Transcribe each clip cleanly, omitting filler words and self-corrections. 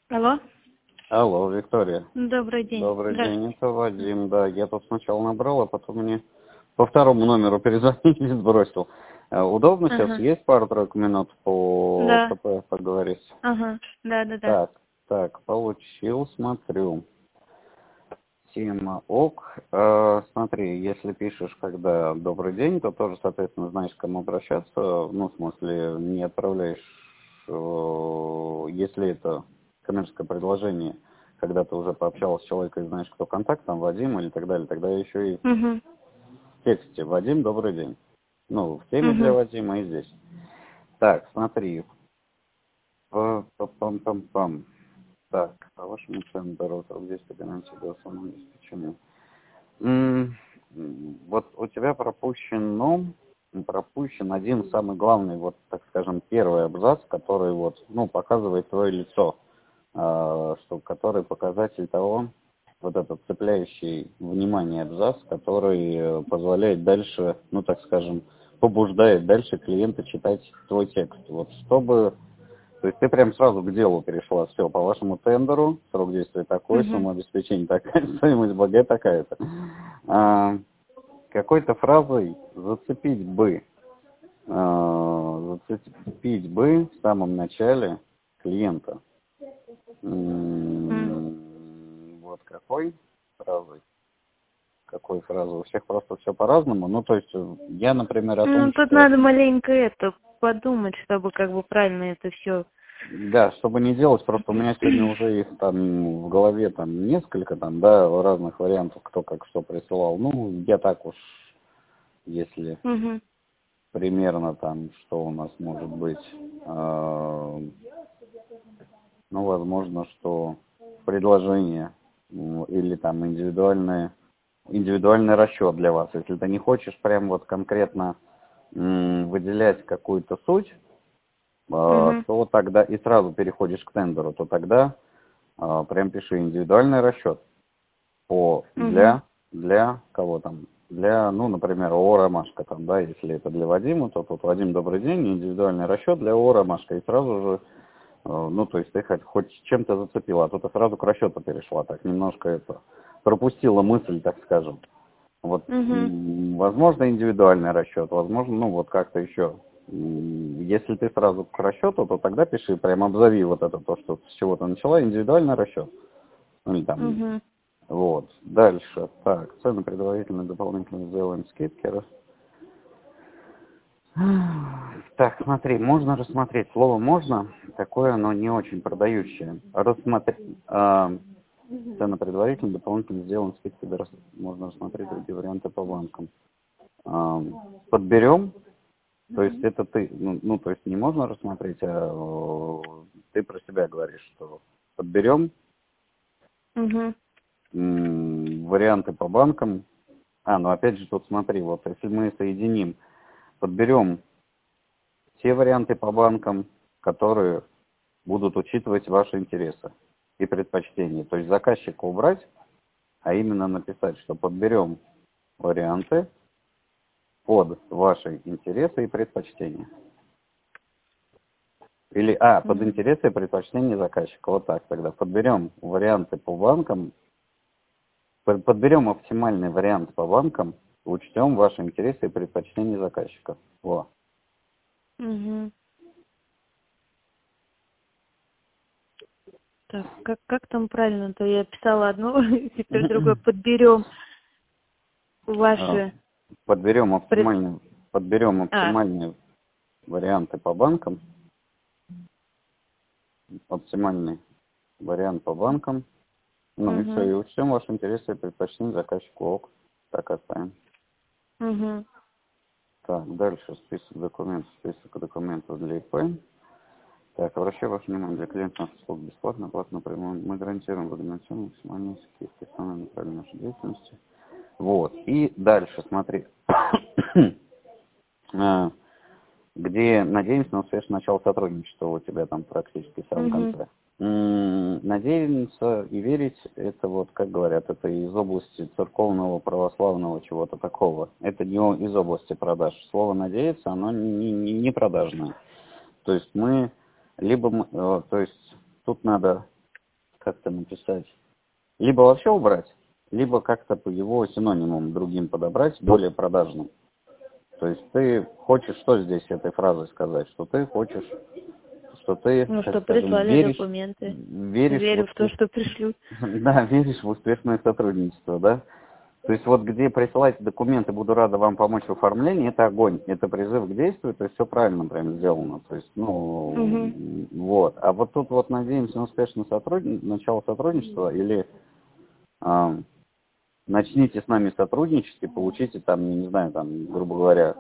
Алло. Алло, Виктория. Добрый день. Добрый день, Здравствуйте. это Вадим, да. Я тут сначала набрал, а потом мне по второму номеру перезвонил и сбросил. Удобно сейчас? Ага. Есть пару-тройку минут по Да. ПП поговорить? Ага. Да. Так, получил, смотрю. Тема ок. Смотри, если пишешь, когда добрый день, то тоже, соответственно, знаешь, к кому обращаться. Ну, в смысле, не отправляешь, если это коммерческое предложение, когда ты уже пообщался с человеком и знаешь, кто контакт, там, Вадим или так далее, тогда еще и Угу. в тексте «Вадим, добрый день». Ну, в теме для Угу. Вадима и здесь. Так, смотри. Пам-пам-пам-пам. Так, по вашему центру здесь гарантии голосового обеспечения. Вот у тебя пропущен один самый главный, вот, так скажем, первый абзац, который вот, ну, показывает твое лицо, что, который показатель того, вот этот цепляющий внимание абзац, который позволяет дальше, ну, так скажем, побуждает дальше клиента читать твой текст. Вот чтобы, то есть ты прям сразу к делу перешла, все, по вашему тендеру, срок действия такой, Угу. сумма обеспечения такая, стоимость БГ такая-то. Какой-то фразой зацепить бы в самом начале клиента. Вот какой фразой? У всех просто все по-разному. Ну, то есть я, например, о том, Ну, тут что надо маленько подумать, чтобы как бы правильно это все. да, чтобы не делать, просто у меня сегодня уже их там в голове там несколько там, да, разных вариантов, кто как что присылал. Ну, я так уж, если Угу. примерно там, что у нас может быть, ну, возможно, что предложение или там индивидуальный расчет для вас. Если ты не хочешь прям вот конкретно выделять какую-то суть, Угу. то тогда и сразу переходишь к тендеру, то тогда прям пиши индивидуальный расчет Угу. для кого там? Для, ну, например, ООО «Ромашка», там, да, если это для Вадима, то тут Вадим, добрый день, индивидуальный расчет для ООО «Ромашка», и сразу же, ну, то есть ты хоть чем-то зацепила, а то ты сразу к расчету перешла, так немножко это, пропустила мысль, так скажем. Вот, Угу. возможно, индивидуальный расчет, возможно, ну, вот как-то еще. Если ты сразу к расчету, то тогда пиши, прям обзови вот это, то, что с чего ты начала, индивидуальный расчет. Ну, или там, Угу. вот. Дальше. Так, цены предварительно, дополнительно сделаем скидки. Так, смотри, можно рассмотреть. Слово «можно» такое, но не очень продающее. Цены предварительно, дополнительно сделаем скидки. Можно рассмотреть другие варианты по банкам. Подберем. То есть это ты, ну, то есть не можно рассмотреть, ты про себя говоришь, что подберем Угу. варианты по банкам. Ну опять же тут смотри, вот если мы соединим, подберем те варианты по банкам, которые будут учитывать ваши интересы и предпочтения. То есть заказчика убрать, а именно написать, что подберем варианты под ваши интересы и предпочтения. Или, под интересы и предпочтения заказчика. Вот так тогда. Подберем варианты по банкам, подберем оптимальный вариант по банкам, учтем ваши интересы и предпочтения заказчика. Во. Угу. Так, как там правильно-то? Я писала одно, теперь другое. Подберем А, ваши Подберем пред... оптимальные варианты по банкам. Оптимальный вариант по банкам. Ну и все, и Угу. учтем ваши интересы и предпочтения заказчику. Ок. Так оставим. Угу. Так, дальше список документов для ИП. Так, обращаю ваше внимание, для клиентов наших услуг бесплатно, платно напрямую. Мы гарантируем гарантированную максимальную скидку, основное направление нашей деятельности. Вот. И дальше, смотри. Где надеемся на успешное начало сотрудничества у тебя там практически в самом Угу. конце. Надеяться и верить, это вот, как говорят, это из области церковного, православного, чего-то такого. Это не из области продаж. Слово «надеяться», оно не продажное. То есть то есть тут надо как-то написать. Либо вообще убрать, либо как-то по его синонимам другим подобрать, более продажным. То есть ты хочешь что здесь этой фразой сказать? Что ты хочешь, что ты, Ну, что скажем, прислали документы. веришь Верю в то, что пришлют. Да, веришь в успешное сотрудничество, да? То есть вот где присылайте документы, буду рада вам помочь в оформлении, это огонь, это призыв к действию, то есть все правильно прям сделано. То есть, ну, вот. А вот тут вот надеемся на успешное начало сотрудничества или начните с нами сотрудничать и получите там, я не знаю, там, грубо говоря,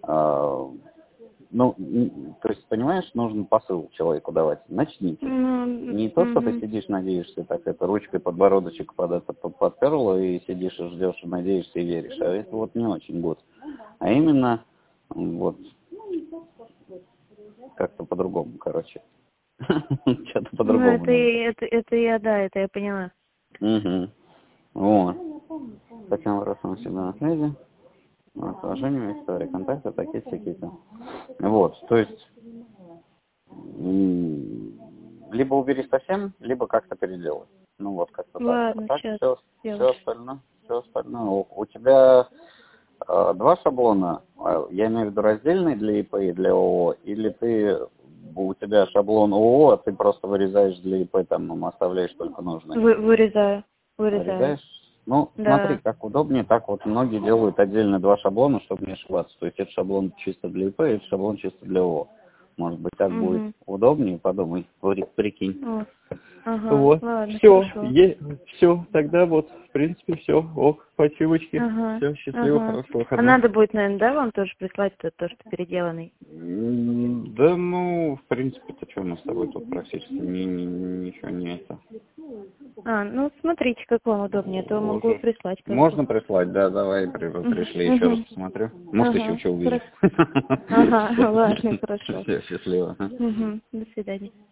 ну, то есть, понимаешь, нужен посыл человеку давать. Начните. Не то, что ты сидишь, надеешься, так это ручкой подбородочек под это подперла и сидишь и ждешь, и надеешься, и веришь. А это вот не очень год. А именно, вот, как-то по-другому, короче. Что-то по-другому. Ну, это я, да, это я поняла. Вот. Таким вопросом всегда на связи. Положение, история контакта, такие-то. Вот, то есть, либо убери совсем, либо как-то переделай. Ну вот как-то так. Ладно, Так сейчас. все остальное. У тебя 2 шаблона, я имею в виду раздельный для ИП и для ООО, или у тебя шаблон ООО, а ты просто вырезаешь для ИП, там оставляешь только нужное? Вырезаю. Вырезаешь? Ну, Да. смотри, как удобнее, так вот многие делают отдельно 2 шаблона, чтобы не ошибаться. То есть это шаблон чисто для ИП, это шаблон чисто для ООО. Может быть, так будет удобнее, подумай, прикинь. Ага, Вот. ладно, Все, хорошо. все, тогда вот, в принципе, все. Ок, спасибочки. Ага, Все, счастливо, хорошего А выходного. надо будет, наверное, да, вам тоже прислать то, что переделанный? Да, ну, в принципе-то что мы с тобой тут практически ничего не это. Ну, смотрите, как вам удобнее, то могу Уже. прислать. Можно прислать, да, давай, пришли, еще раз посмотрю. Может, еще что увидишь. Ага, ладно, хорошо. Все, счастливо. До свидания.